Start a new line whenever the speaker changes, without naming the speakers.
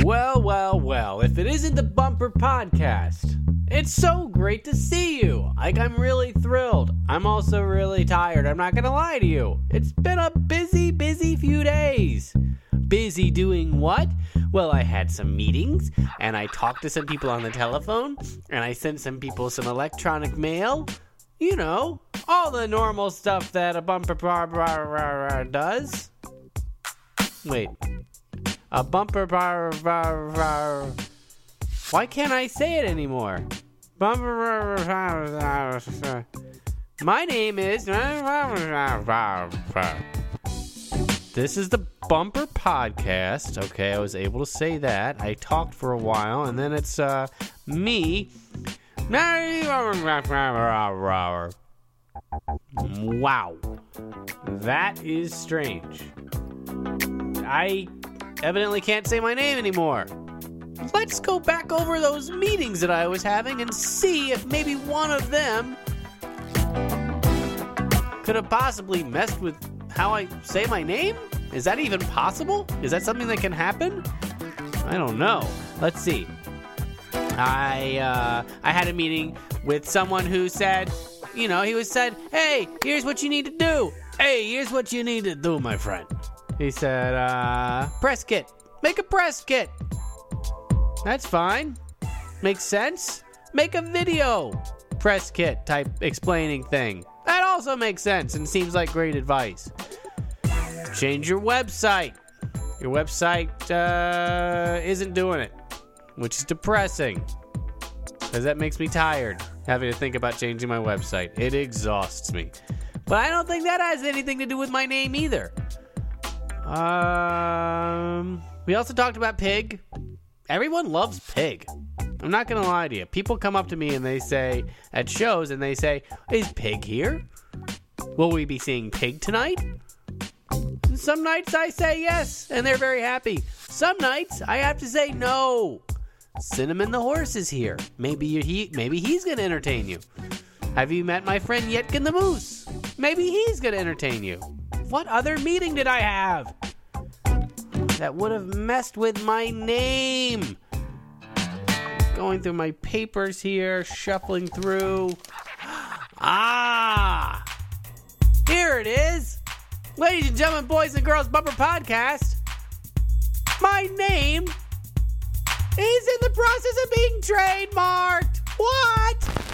Well, if it isn't the Bumper Podcast, it's so great to see you. I'm really thrilled. I'm also really tired. I'm not going to lie to you. It's been a busy few days. Busy doing what? Well, I had some meetings, and I talked to some people on the telephone, and I sent some people some electronic mail. You know, all the normal stuff that a Bumper does. Wait. A Bumper Why can't I say it anymore? Bumper My name is This is the Bumper Podcast. Okay, I was able to say that. I talked for a while, and then it's me. Wow. That is strange. I evidently can't say my name anymore. Let's go back over those meetings that I was having and see if maybe one of them could have possibly messed with how I say my name? Is that even possible? Is that something that can happen? I don't know. Let's see. I had a meeting with someone who said, he said, hey, here's what you need to do. Hey, here's what you need to do, my friend. He said, press kit. Make a press kit. That's fine. Makes sense. Make a video press kit type explaining thing. That also makes sense and seems like great advice. Change your website. Your website isn't doing it, which is depressing because that makes me tired having to think about changing my website. It exhausts me. But I don't think that has anything to do with my name either. We also talked about Pig. Everyone loves Pig. I'm not going to lie to you. People come up to me and they say, at shows, and they say, is Pig here? Will we be seeing Pig tonight? And some nights I say yes, and they're very happy. Some nights I have to say no. Cinnamon the horse is here. Maybe he's going to entertain you. Have you met my friend Yetkin the moose? Maybe he's going to entertain you. What other meeting did I have that would have messed with my name? Going through my papers here, shuffling through. Here it is. Ladies and gentlemen, boys and girls, Bumper Podcast. My name is in the process of being trademarked. What?